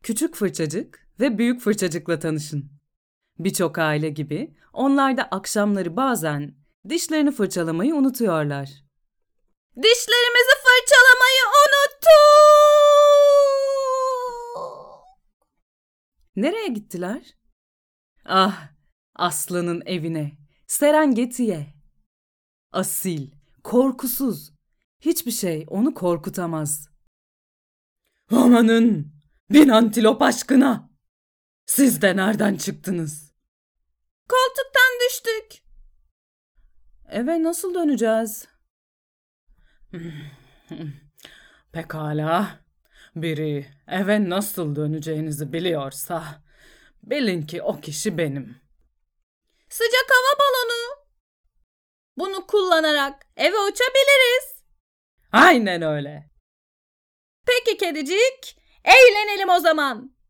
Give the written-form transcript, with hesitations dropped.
Küçük fırçacık ve büyük fırçacıkla tanışın. Birçok aile gibi onlar da akşamları bazen dişlerini fırçalamayı unutuyorlar. Dişlerimizi fırçalamayı unuttuk. Nereye gittiler? Ah, Aslı'nın evine, Serengeti'ye. Asil, korkusuz. Hiçbir şey onu korkutamaz. Amanın, bin antilop aşkına. Siz de nereden çıktınız? Koltuktan düştük. Eve nasıl döneceğiz? Pekala. Biri eve nasıl döneceğinizi biliyorsa bilin ki o kişi benim. Sıcak hava balonu. Bunu kullanarak eve uçabiliriz. Aynen öyle. Peki kedicik, eğlenelim o zaman.